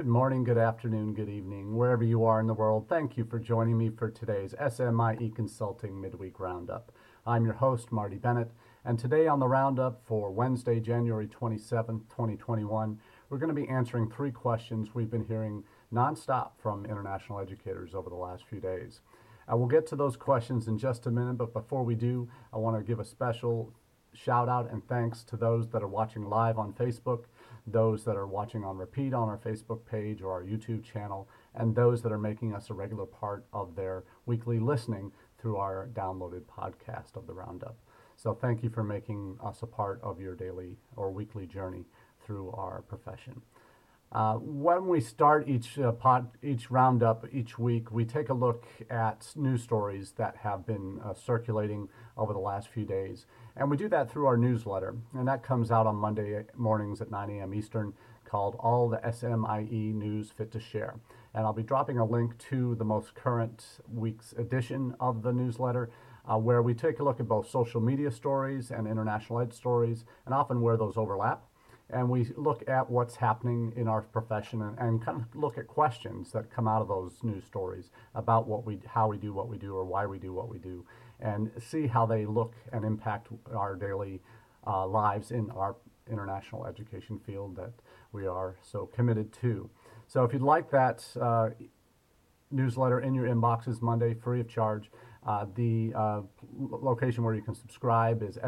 morning, good afternoon, good evening, wherever you are in the world. Thank you for joining me for today's SMIE Consulting Midweek Roundup. I'm your host, Marty Bennett, and today on the Roundup for Wednesday, January 27th, 2021, we're going to be answering three questions we've been hearing nonstop from international educators over the last few days. We'll get to those questions in just a minute, but before we do, I want to give a special shout out and thanks to those that are watching live on Facebook, those that are watching on repeat on our Facebook page or our YouTube channel, and those that are making us a regular part of their weekly listening through our downloaded podcast of the Roundup. So thank you for making us a part of your daily or weekly journey through our profession. When we start each roundup each week, we take a look at news stories that have been circulating over the last few days. And we do that through our newsletter. And that comes out on Monday mornings at 9 a.m. Eastern, called All the SMIE News Fit to Share. And I'll be dropping a link to the most current week's edition of the newsletter, where we take a look at both social media stories and international ed stories, and often where those overlap. And we look at what's happening in our profession and kind of look at questions that come out of those news stories about how we do what we do or why we do what we do, and see how they look and impact our daily lives in our international education field that we are so committed to. So if you'd like that newsletter in your inboxes Monday, free of charge, the location where you can subscribe is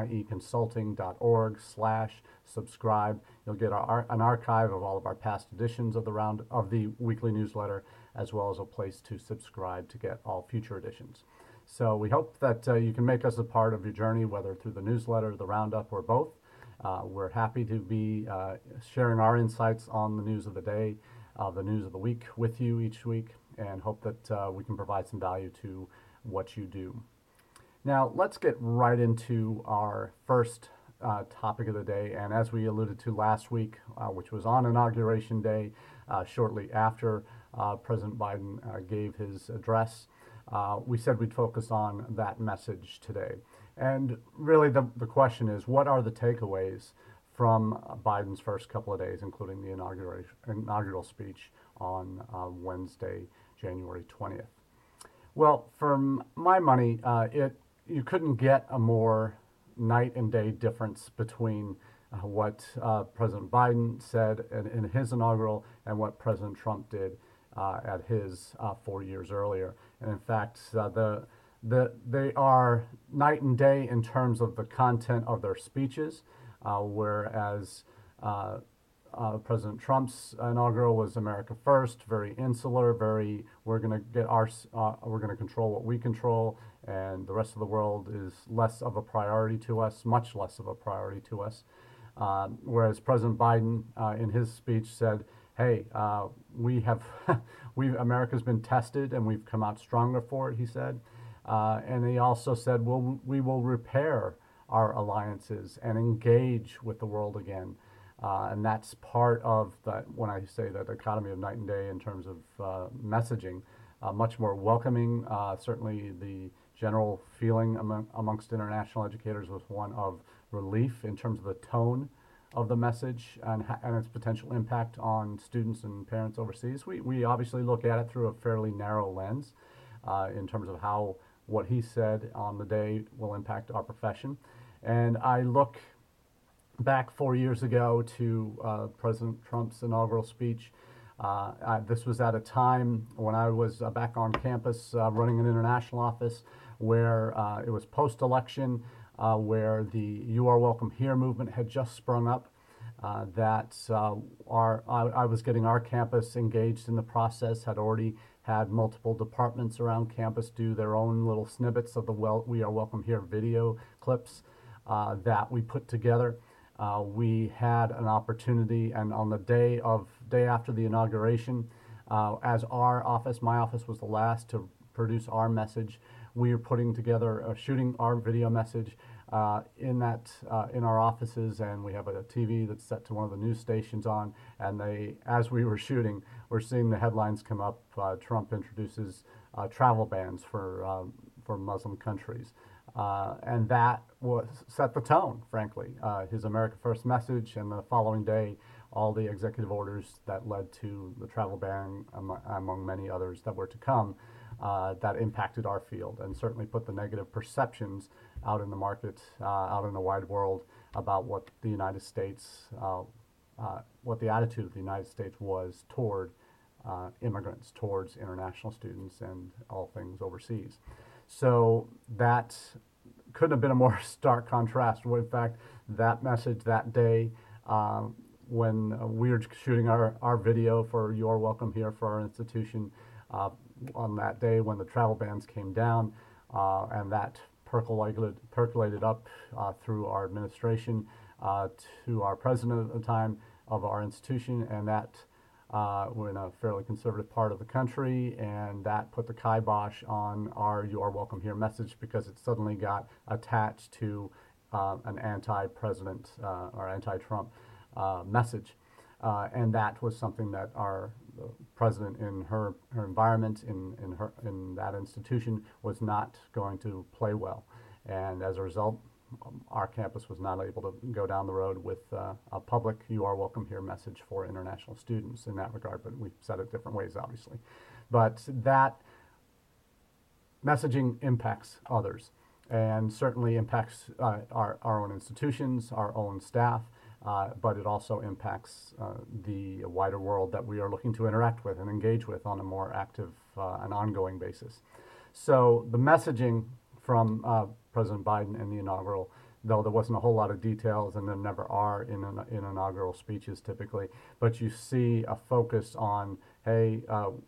smieconsulting.org/subscribe. You'll get an archive of all of our past editions of the weekly newsletter, as well as a place to subscribe to get all future editions. So we hope that you can make us a part of your journey, whether through the newsletter, the roundup, or both. We're happy to be sharing our insights on the news of the day, the news of the week with you each week, and hope that we can provide some value to what you do. Now, let's get right into our first topic of the day. And as we alluded to last week, which was on Inauguration Day, shortly after President Biden gave his address, we said we'd focus on that message today. And really the question is, what are the takeaways from Biden's first couple of days, including the inaugural speech on Wednesday, January 20th? Well, for my money, you couldn't get a more night and day difference between what President Biden said in his inaugural and what President Trump did at his 4 years earlier. And in fact, they are night and day in terms of the content of their speeches, whereas President Trump's inaugural was America First, very insular, we're going to control what we control, and the rest of the world is less of a priority to us, much less of a priority to us. Whereas President Biden, in his speech, said, "Hey, America's been tested, and we've come out stronger for it," he said, and he also said, "We will repair our alliances and engage with the world again." And that's part of that, when I say that dichotomy of night and day in terms of messaging, much more welcoming. Certainly the general feeling amongst international educators was one of relief in terms of the tone of the message and its potential impact on students and parents overseas. We obviously look at it through a fairly narrow lens in terms of how what he said on the day will impact our profession. And I look back 4 years ago to President Trump's inaugural speech. This was at a time when I was back on campus running an international office where it was post-election, where the You Are Welcome Here movement had just sprung up. I was getting our campus engaged in the process, had already had multiple departments around campus do their own little snippets of the We Are Welcome Here video clips that we put together. We had an opportunity, and on the day after the inauguration, as my office was the last to produce our message, we were putting together, shooting our video message in our offices, and we have a TV that's set to one of the news stations on, and as we were shooting, we're seeing the headlines come up. Trump introduces travel bans for Muslim countries. And that set the tone, frankly. His America First message, and the following day, all the executive orders that led to the travel ban, among many others that were to come, that impacted our field and certainly put the negative perceptions out in the market, out in the wide world about what the United States, what the attitude of the United States was toward immigrants, towards international students and all things overseas. So that couldn't have been a more stark contrast. In fact, that message that day, when we were shooting our video for You're Welcome Here for our institution, on that day when the travel bans came down, and that percolated up through our administration to our president at the time of our institution, and that we're in a fairly conservative part of the country, and that put the kibosh on our You Are Welcome Here message because it suddenly got attached to an anti-president or anti-Trump message. And that was something that our president in her environment, in that institution, was not going to play well. And as a result, our campus was not able to go down the road with a public You Are Welcome Here message for international students in that regard, but we've said it different ways, obviously. But that messaging impacts others and certainly impacts our own institutions, our own staff, but it also impacts the wider world that we are looking to interact with and engage with on a more active and ongoing basis. So the messaging from President Biden in the inaugural, though there wasn't a whole lot of details, and there never are in inaugural speeches typically, but you see a focus on, hey,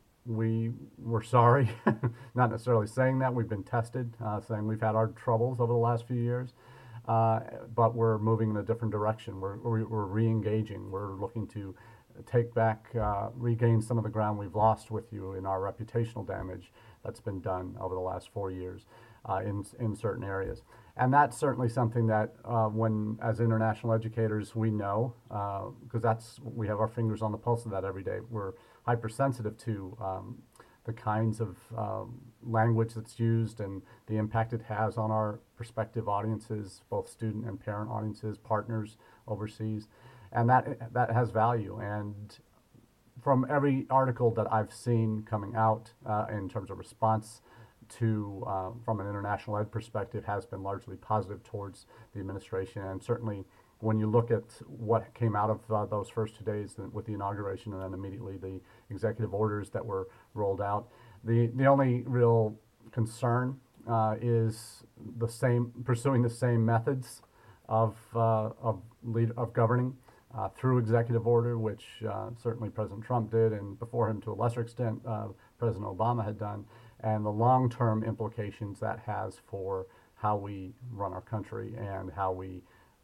we're sorry, not necessarily saying that, we've been tested, saying we've had our troubles over the last few years, but we're moving in a different direction. We're re-engaging. We're looking to take back, regain some of the ground we've lost with you in our reputational damage that's been done over the last 4 years in certain areas. And that's certainly something that when, as international educators, we know, because we have our fingers on the pulse of that every day. We're hypersensitive to the kinds of language that's used and the impact it has on our prospective audiences, both student and parent audiences, partners overseas. And that has value. And from every article that I've seen coming out in terms of response to, from an international ed perspective, has been largely positive towards the administration. And certainly when you look at what came out of those first 2 days with the inauguration and then immediately the executive orders that were rolled out, the only real concern is pursuing the same methods of governing through executive order, which certainly President Trump did, and before him to a lesser extent President Obama had done, and the long-term implications that has for how we run our country and how we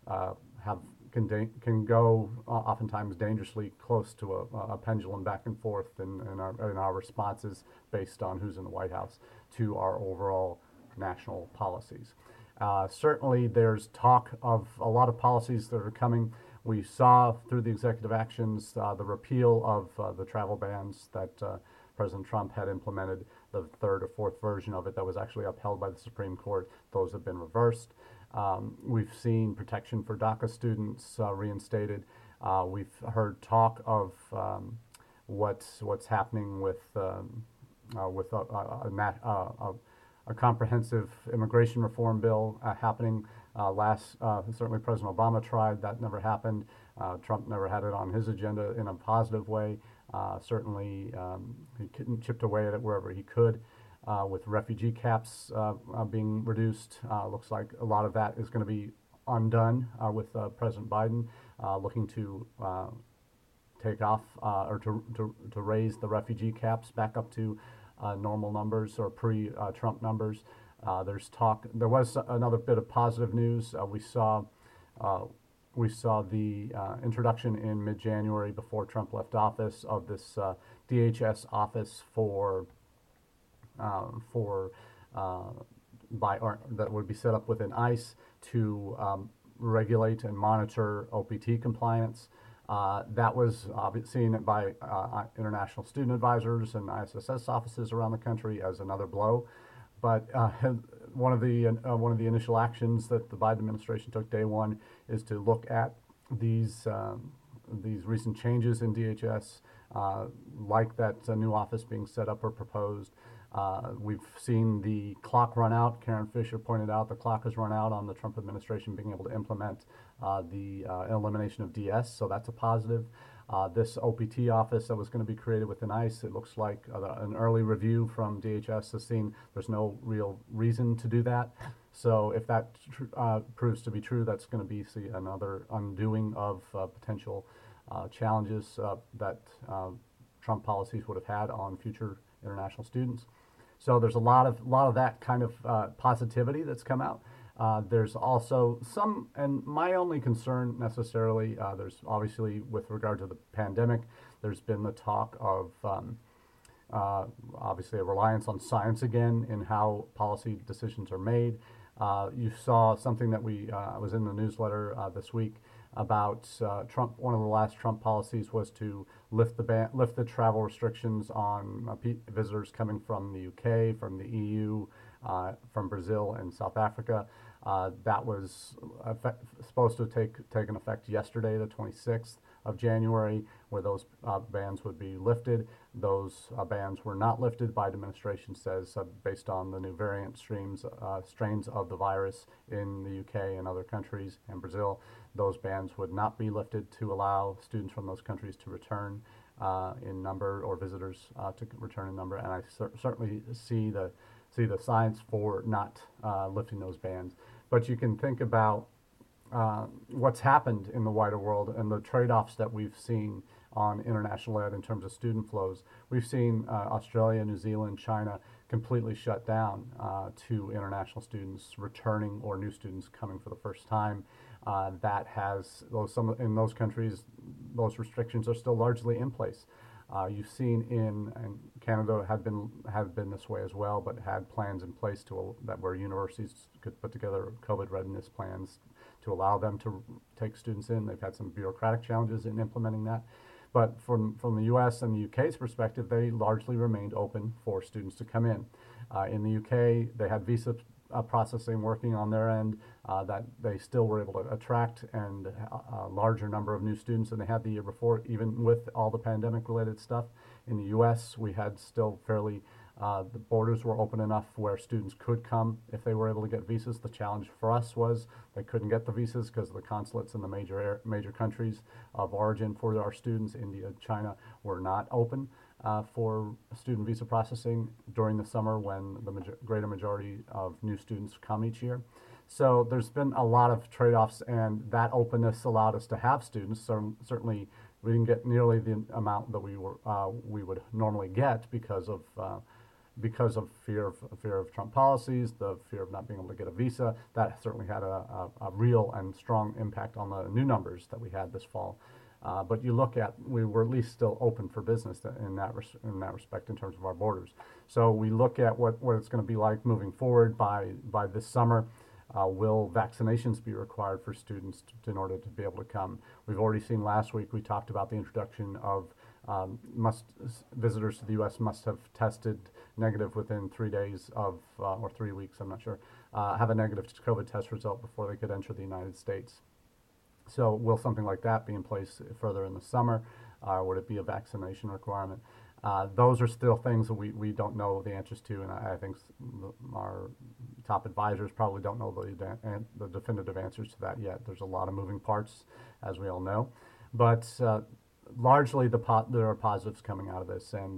can go oftentimes dangerously close to a pendulum back and forth in our responses based on who's in the White House to our overall national policies. Certainly there's talk of a lot of policies that are coming. We saw through the executive actions the repeal of the travel bans that President Trump had implemented, the third or fourth version of it that was actually upheld by the Supreme Court. Those have been reversed. We've seen protection for DACA students reinstated. We've heard talk of what's happening with a comprehensive immigration reform bill happening. Certainly President Obama tried, that never happened. Trump never had it on his agenda in a positive way. Certainly he chipped away at it wherever he could. With refugee caps being reduced, looks like a lot of that is going to be undone with President Biden looking to take off or to raise the refugee caps back up to normal numbers or pre-Trump numbers. There's talk. There was another bit of positive news. We saw the introduction in mid-January, before Trump left office, of this DHS office that would be set up within ICE to regulate and monitor OPT compliance. That was seen by international student advisors and ISSS offices around the country as another blow. But one of the initial actions that the Biden administration took day one is to look at these these recent changes in DHS, like that new office being set up or proposed. We've seen the clock run out. Karen Fisher pointed out the clock has run out on the Trump administration being able to implement the elimination of DS, so that's a positive. This OPT office that was going to be created within ICE, it looks like an early review from DHS has seen there's no real reason to do that. So if that proves to be true, that's going to be another undoing of potential challenges that Trump policies would have had on future international students. So there's a lot of that kind of positivity that's come out. There's also some, and my only concern necessarily, there's obviously with regard to the pandemic, there's been the talk of obviously a reliance on science again in how policy decisions are made. You saw something that was in the newsletter this week about Trump. One of the last Trump policies was to lift the travel restrictions on visitors coming from the UK, from the EU, from Brazil and South Africa. That was supposed to have taken effect yesterday, the 26th of January, where those bans would be lifted. Those bans were not lifted, Biden administration says, based on the new variant strains of the virus in the UK and other countries and Brazil. Those bans would not be lifted to allow students from those countries to return in number, or visitors to return in number. And I certainly see the science for not lifting those bans. But you can think about what's happened in the wider world and the trade-offs that we've seen on international ed in terms of student flows. We've seen Australia, New Zealand, China completely shut down to international students returning or new students coming for the first time. That has in those countries, those restrictions are still largely in place. You've seen and Canada had been this way as well, but had plans in place that where universities could put together COVID readiness plans to allow them to take students in. They've had some bureaucratic challenges in implementing that. But from the U.S. and the U.K.'s perspective, they largely remained open for students to come in. In the U.K., they had visa processing working on their end, that they still were able to attract a larger number of new students than they had the year before, even with all the pandemic-related stuff. In the U.S., we had still the borders were open enough where students could come if they were able to get visas. The challenge for us was they couldn't get the visas because the consulates in the major countries of origin for our students, India, China, were not open for student visa processing during the summer when the greater majority of new students come each year. So there's been a lot of trade-offs, and that openness allowed us to have students. So certainly we didn't get nearly the amount that we would normally get because of fear of Trump policies, the fear of not being able to get a visa. That certainly had a real and strong impact on the new numbers that we had this fall. But you look at, we were at least still open for business in that respect in terms of our borders. So we look at what it's going to be like moving forward by this summer. Will vaccinations be required for students in order to be able to come? We've already seen last week, we talked about the introduction of visitors to the U.S. must have tested negative within 3 days or 3 weeks, I'm not sure, have a negative COVID test result before they could enter the United States. So will something like that be in place further in the summer? Would it be a vaccination requirement? Those are still things that we don't know the answers to, and I think our top advisors probably don't know the definitive answers to that yet. There's a lot of moving parts, as we all know, but largely there are positives coming out of this, and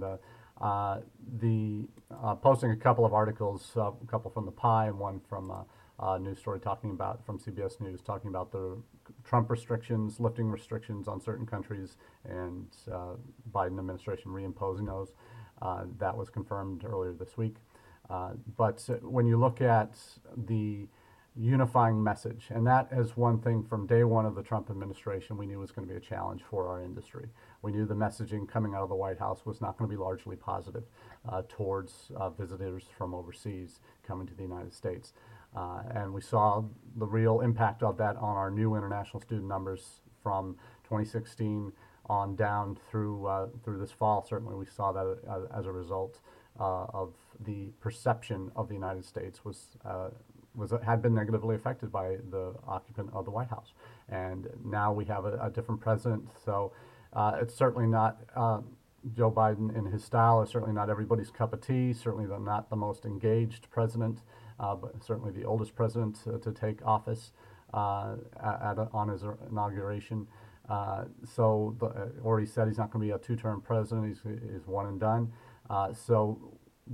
posting a couple of articles, a couple from the Pie and one from a news story from CBS News talking about the Trump restrictions, lifting restrictions on certain countries, and Biden administration reimposing those. That was confirmed earlier this week. But when you look at the unifying message, and that is one thing from day one of the Trump administration we knew was going to be a challenge for our industry. We knew the messaging coming out of the White House was not going to be largely positive towards visitors from overseas coming to the United States. And we saw the real impact of that on our new international student numbers from 2016 on down through this fall. Certainly we saw that as a result of the perception of the United States had been negatively affected by the occupant of the White House. and now we have a different president. So it's certainly not Joe Biden in his style is certainly not everybody's cup of tea. Certainly not the most engaged president, but certainly the oldest president to take office on his inauguration. Already said he's not going to be a two-term president. He's one and done. So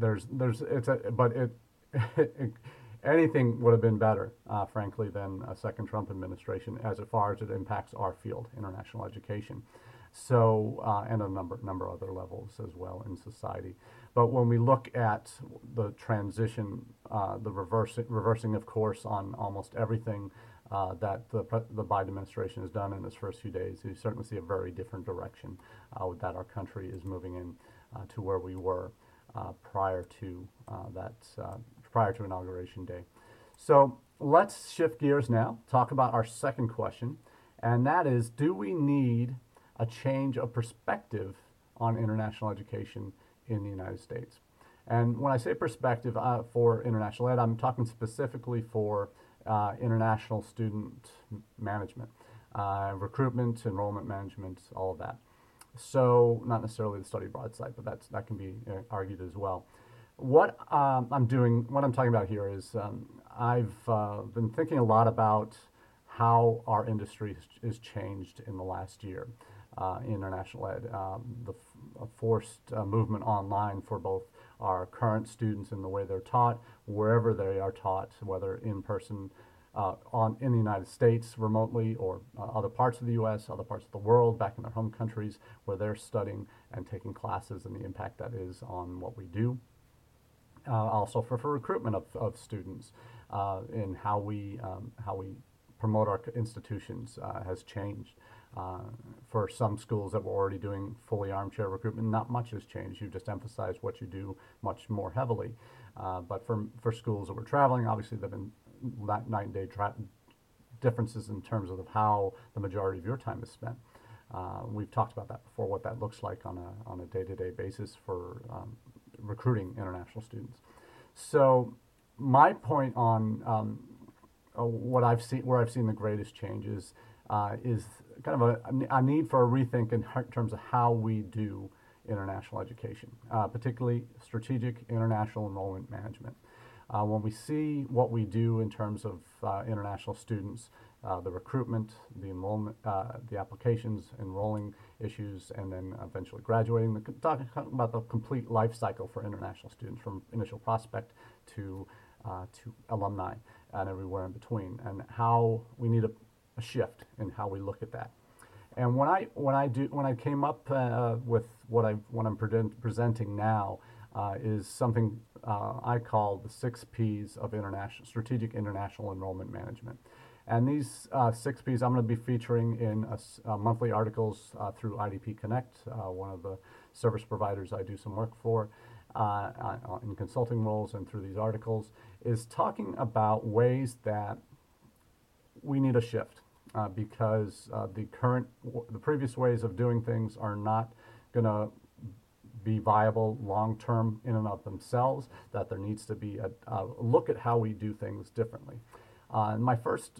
anything would have been better, frankly, than a second Trump administration as far as it impacts our field, international education. So, and a number of other levels as well in society. But when we look at the transition, the reversing of course on almost everything that the Biden administration has done in its first few days, you certainly see a very different direction that our country is moving in to where we were prior to Inauguration Day. So let's shift gears now, talk about our second question, and that is, do we need a change of perspective on international education in the United States? And when I say perspective for international ed, I'm talking specifically for international student management, recruitment, enrollment management, all of that. So not necessarily the study abroad side, but that can be argued as well. What I'm talking about here is I've been thinking a lot about how our industry has changed in the last year. International ed, the forced movement online for both our current students and the way they're taught, wherever they are taught, whether in person in the United States remotely or other parts of the U.S., other parts of the world, back in their home countries where they're studying and taking classes, and the impact that is on what we do. Also for recruitment of students in how we promote our institutions has changed. For some schools that were already doing fully armchair recruitment, not much has changed. You just emphasize what you do much more heavily. But for schools that were traveling, obviously there have been night and day differences in terms of how the majority of your time is spent. We've talked about that before, what that looks like on a day-to-day basis for recruiting international students. So my point on where I've seen the greatest changes is kind of a need for a rethink in terms of how we do international education, particularly strategic international enrollment management. When we see what we do in terms of international students, the recruitment, the enrollment, the applications, enrolling issues, and then eventually graduating, talking about the complete life cycle for international students from initial prospect to alumni and everywhere in between, and how we need a shift in how we look at that. And when I came up with what I'm presenting now is something I call the 6 Ps of strategic international enrollment management. And these 6 Ps I'm going to be featuring in monthly articles through IDP Connect, one of the service providers I do some work for in consulting roles, and through these articles is talking about ways that we need a shift. Because the previous ways of doing things are not going to be viable long-term in and of themselves, that there needs to be a look at how we do things differently. My first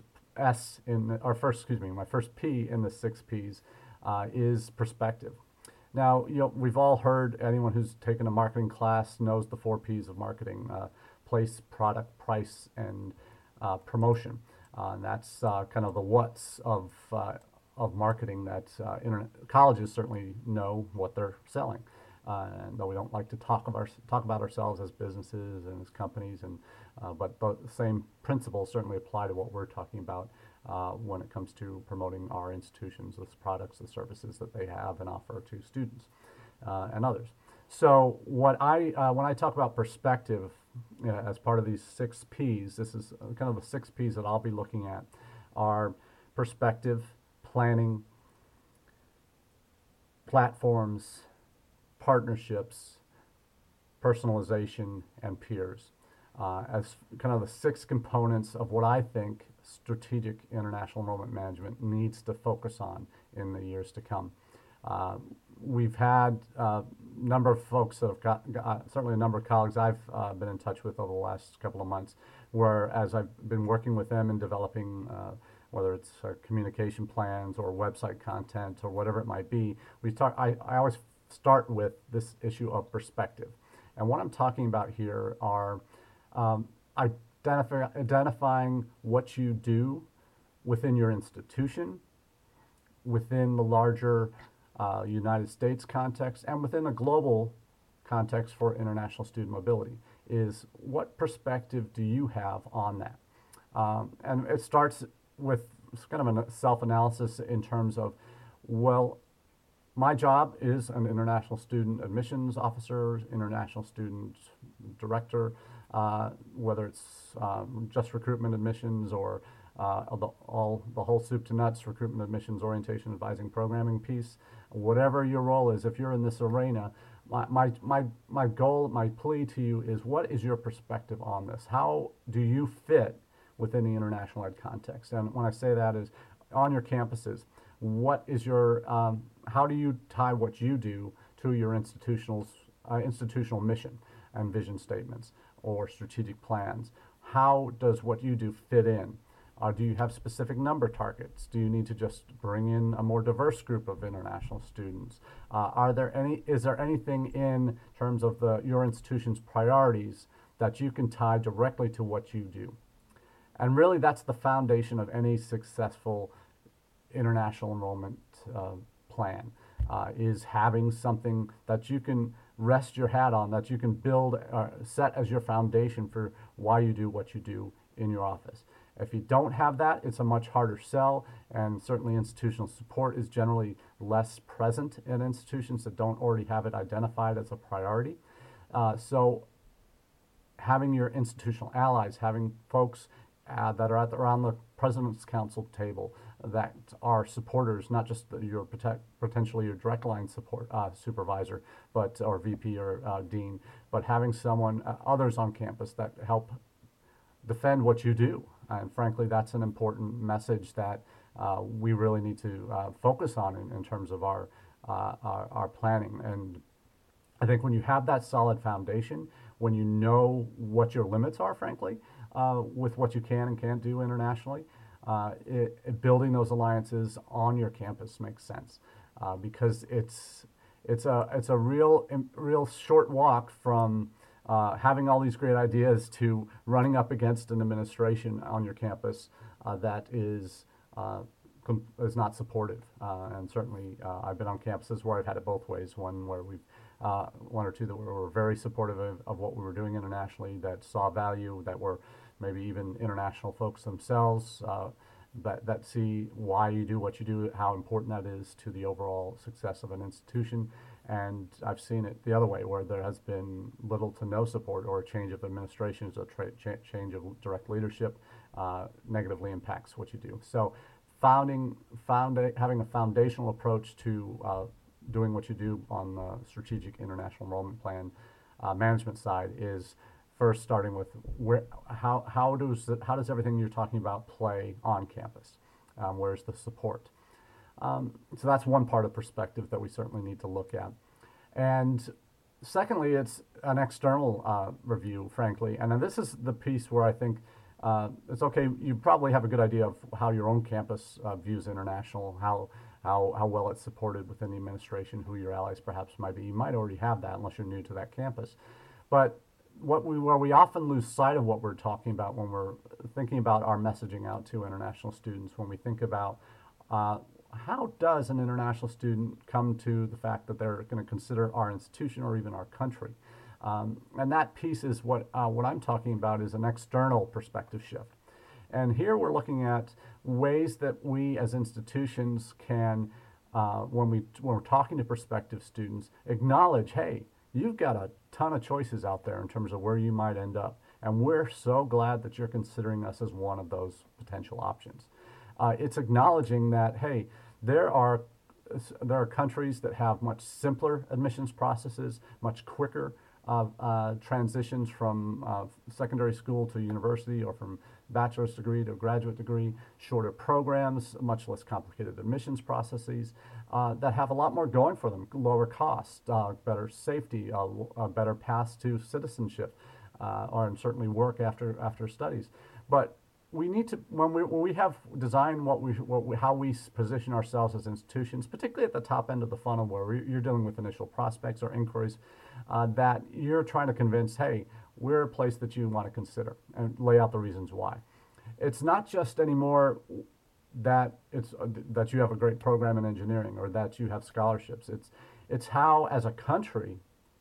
P in the 6 Ps is perspective. Now, we've all heard, anyone who's taken a marketing class knows the 4 Ps of marketing: place, product, price, and promotion. And that's kind of the what's of marketing that colleges certainly know what they're selling. And though we don't like to talk about ourselves as businesses and as companies, but the same principles certainly apply to what we're talking about when it comes to promoting our institutions, the products, the services that they have and offer to students and others. So when I talk about perspective as part of these 6 Ps, this is kind of the 6 Ps that I'll be looking at are perspective, planning, platforms, partnerships, personalization, and peers, as kind of the 6 components of what I think strategic international enrollment management needs to focus on in the years to come. We've had a number of folks that have certainly a number of colleagues I've been in touch with over the last couple of months, where as I've been working with them in developing whether it's communication plans or website content or whatever it might be. I always start with this issue of perspective. And what I'm talking about here are um, identifying what you do within your institution, within the larger United States context, and within a global context for international student mobility. Is what perspective do you have on that? And it starts with kind of a self-analysis in terms of, well, my job is an international student admissions officer, international student director, whether it's just recruitment admissions or the whole soup to nuts, recruitment admissions, orientation, advising, programming piece. Whatever your role is, if you're in this arena, my goal, my plea to you is, what is your perspective on this? How do you fit within the international ed context? And when I say that is, on your campuses, what is your, how do you tie what you do to your institutional mission and vision statements or strategic plans? How does what you do fit in? Do you have specific number targets? Do you need to just bring in a more diverse group of international students? Is there anything in terms of your institution's priorities that you can tie directly to what you do? And really, that's the foundation of any successful international enrollment plan, is having something that you can rest your hat on, that you can build, set as your foundation for why you do what you do in your office. If you don't have that, it's a much harder sell, and certainly institutional support is generally less present in institutions that don't already have it identified as a priority. So having your institutional allies, having folks that are around the President's Council table that are supporters, not just your potentially your direct line support supervisor, but or VP or dean, but having someone, others on campus that help defend what you do. And frankly, that's an important message that we really need to focus on in terms of our planning. And I think when you have that solid foundation, when you know what your limits are, frankly, with what you can and can't do internationally, building those alliances on your campus makes sense, because it's a real short walk from having all these great ideas to running up against an administration on your campus that is not supportive. And certainly, I've been on campuses where I've had it both ways. One where one or two that were very supportive of what we were doing internationally, that saw value, that were maybe even international folks themselves, that see why you do what you do, how important that is to the overall success of an institution. And I've seen it the other way, where there has been little to no support, or a change of administrations, or change of direct leadership negatively impacts what you do. So having a foundational approach to doing what you do on the strategic international enrollment plan management side is first starting with how does everything you're talking about play on campus? Where's the support? So that's one part of perspective that we certainly need to look at. And secondly, it's an external review, frankly. And then this is the piece where I think it's okay. You probably have a good idea of how your own campus views international, how well it's supported within the administration, who your allies perhaps might be. You might already have that unless you're new to that campus. But where we often lose sight of what we're talking about when we're thinking about our messaging out to international students, when we think about how does an international student come to the fact that they're going to consider our institution or even our country? And that piece is what I'm talking about, is an external perspective shift. And here we're looking at ways that we as institutions can, when we're talking to prospective students, acknowledge, hey, you've got a ton of choices out there in terms of where you might end up. And we're so glad that you're considering us as one of those potential options. It's acknowledging that, hey, there are countries that have much simpler admissions processes, much quicker transitions from secondary school to university, or from bachelor's degree to graduate degree, shorter programs, much less complicated admissions processes that have a lot more going for them, lower costs, better safety, a better path to citizenship, or certainly work after studies. But we need to when we have designed how we position ourselves as institutions, particularly at the top end of the funnel where you're dealing with initial prospects or inquiries, that you're trying to convince, hey, we're a place that you want to consider, and lay out the reasons why. It's not just anymore that that you have a great program in engineering or that you have scholarships. It's how, as a country,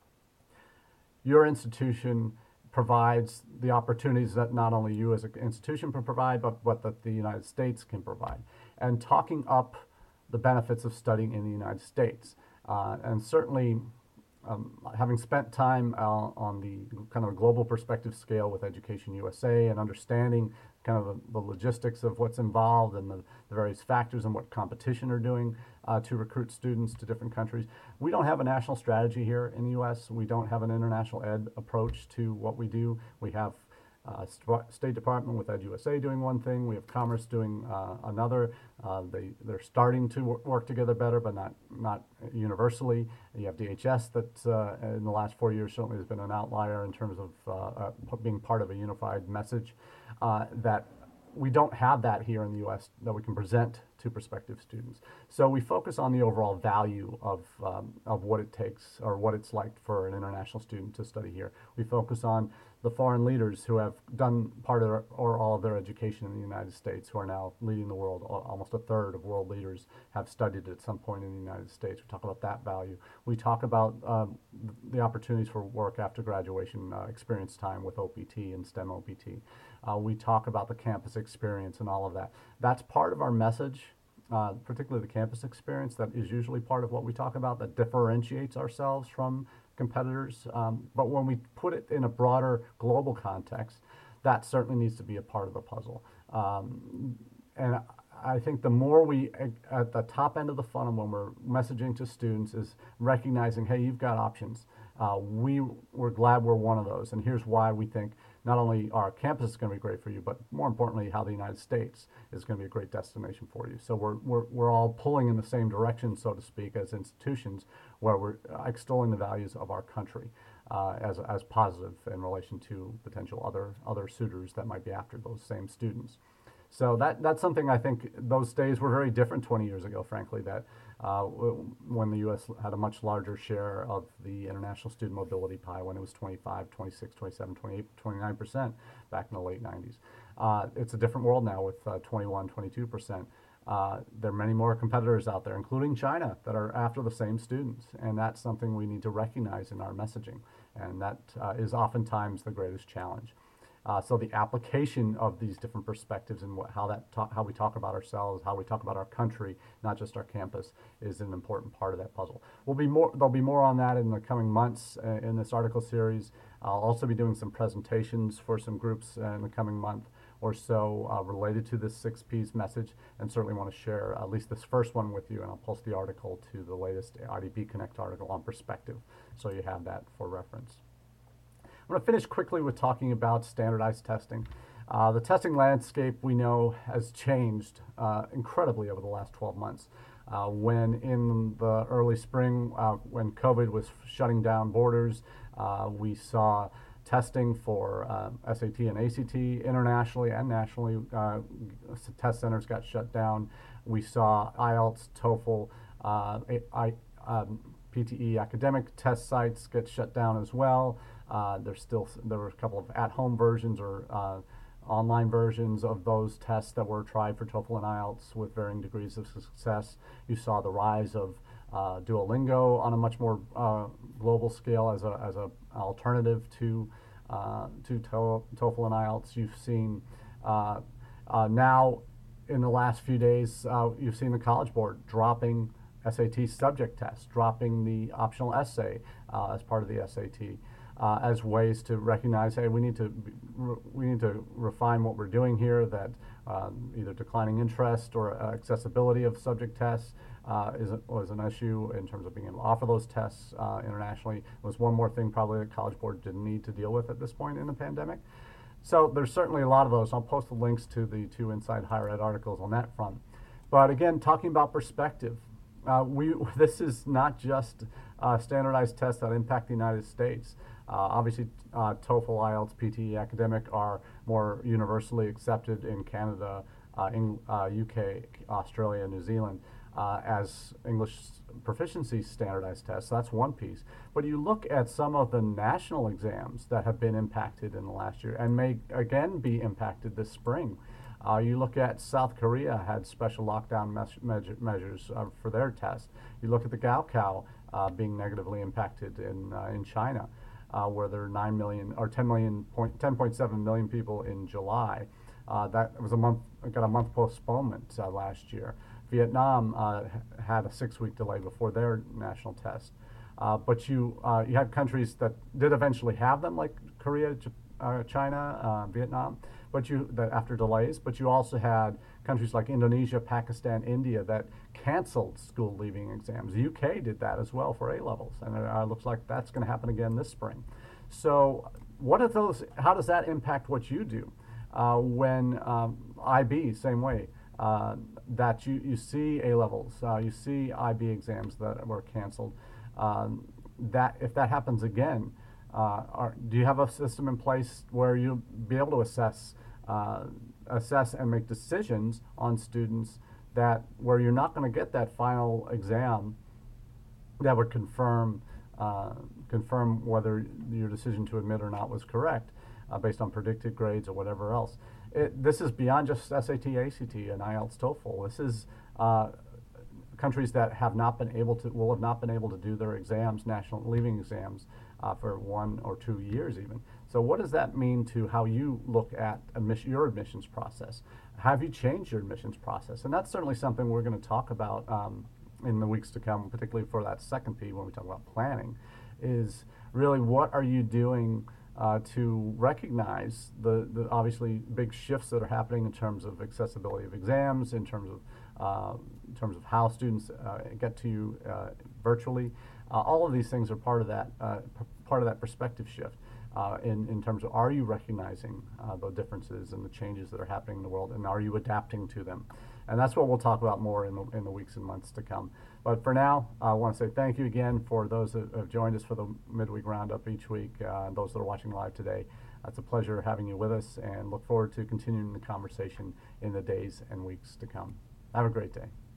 your institution provides the opportunities that not only you as an institution can provide, but that the United States can provide. And talking up the benefits of studying in the United States. And certainly, having spent time on the kind of a global perspective scale with Education USA and understanding kind of the logistics of what's involved and the various factors and what competition are doing to recruit students to different countries. We don't have a national strategy here in the U.S. We don't have an international ed approach to what we do. We have State Department with EdUSA doing one thing. We have Commerce doing another. They're starting to work together better, but not universally. You have DHS that in the last 4 years certainly has been an outlier in terms of being part of a unified message. That we don't have that here in the U.S. that we can present to prospective students. So we focus on the overall value of what it takes or what it's like for an international student to study here. We focus on the foreign leaders who have done part of or all of their education in the United States, who are now leading the world. Almost a third of world leaders have studied at some point in the United States. We talk about that value. We talk about the opportunities for work after graduation, experience time with OPT and STEM OPT. We talk about the campus experience and all of that. That's part of our message, particularly the campus experience. That is usually part of what we talk about, that differentiates ourselves from competitors. But when we put it in a broader global context, that certainly needs to be a part of the puzzle. And I think the more we, at the top end of the funnel, when we're messaging to students, is recognizing, hey, you've got options. We're glad we're one of those. And here's why we think not only our campus is going to be great for you, but more importantly, how the United States is going to be a great destination for you. So we're all pulling in the same direction, so to speak, as institutions, where we're extolling the values of our country as positive in relation to potential other suitors that might be after those same students. So that's something I think those days were very different 20 years ago, frankly, that when the U.S. had a much larger share of the international student mobility pie, when it was 25, 26, 27, 28, 29% back in the late 90s. It's a different world now with 21, 22%. There are many more competitors out there, including China, that are after the same students. And that's something we need to recognize in our messaging. And that is oftentimes the greatest challenge. So the application of these different perspectives and how we talk about ourselves, how we talk about our country, not just our campus, is an important part of that puzzle. There'll be more on that in the coming months in this article series. I'll also be doing some presentations for some groups in the coming month or so related to this 6 Ps message, and certainly want to share at least this first one with you, and I'll post the article to the latest IDB Connect article on perspective, so you have that for reference. I'm going to finish quickly with talking about standardized testing. The testing landscape, we know, has changed incredibly over the last 12 months. When in the early spring, when COVID was shutting down borders, we saw testing for SAT and ACT internationally and nationally. Test centers got shut down. We saw IELTS, TOEFL, PTE academic test sites get shut down as well. There were a couple of at-home versions or online versions of those tests that were tried for TOEFL and IELTS with varying degrees of success. You saw the rise of Duolingo on a much more global scale as a alternative to TOEFL and IELTS. You've seen now in the last few days, you've seen the College Board dropping SAT subject tests, dropping the optional essay as part of the SAT. As ways to recognize, hey, we need to refine what we're doing here. That either declining interest or accessibility of subject tests was an issue in terms of being able to offer those tests internationally. It was one more thing probably the College Board didn't need to deal with at this point in the pandemic. So there's certainly a lot of those. I'll post the links to the 2 Inside Higher Ed articles on that front. But again, talking about perspective. This is not just standardized tests that impact the United States. Obviously, TOEFL, IELTS, PTE, academic are more universally accepted in Canada, UK, Australia, New Zealand as English proficiency standardized tests. So that's one piece. But you look at some of the national exams that have been impacted in the last year and may again be impacted this spring. You look at South Korea had special lockdown measures for their test. You look at the Gaokao being negatively impacted in China, where there are 9 million or 10.7 million people in July. That was got a month postponement last year. Vietnam had a 6-week delay before their national test. But you had countries that did eventually have them, like Korea, China, Vietnam, that after delays. But you also had countries like Indonesia, Pakistan, India that canceled school leaving exams. The UK did that as well for A levels, and it looks like that's going to happen again this spring. So, what are those? How does that impact what you do? When IB, same way. That you see A levels, you see IB exams that were canceled. That if that happens again, do you have a system in place where you'll be able to assess and make decisions on students where you're not going to get that final exam that would confirm whether your decision to admit or not was correct based on predicted grades or whatever else? This is beyond just SAT, ACT, and IELTS, TOEFL. This is countries that will have not been able to do their exams, national leaving exams, for 1 or 2 years even. So what does that mean to how you look at your admissions process? Have you changed your admissions process? And that's certainly something we're going to talk about in the weeks to come, particularly for that second P when we talk about planning, is really what are you doing to recognize the obviously big shifts that are happening in terms of accessibility of exams, in terms of how students get to you virtually. All of these things are part of that perspective shift in terms of, are you recognizing the differences and the changes that are happening in the world, and are you adapting to them? And that's what we'll talk about more in the weeks and months to come. But for now, I want to say thank you again for those that have joined us for the midweek roundup each week, and those that are watching live today. It's a pleasure having you with us, and look forward to continuing the conversation in the days and weeks to come. Have a great day.